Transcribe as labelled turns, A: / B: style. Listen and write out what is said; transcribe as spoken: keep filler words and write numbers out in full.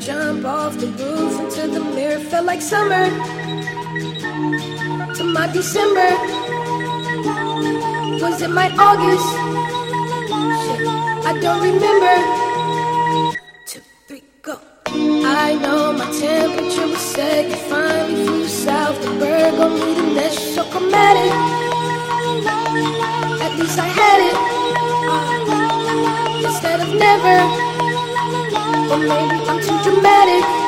A: jump off the roof into the mirror. Felt like summer to my December. Was it my August? Shit, I don't remember. Two, three, go. I know my temperature was set. You finally flew south. The bird gon' be the next chocomatic. At least I had it uh, instead of never. Or maybe I'm too dramatic.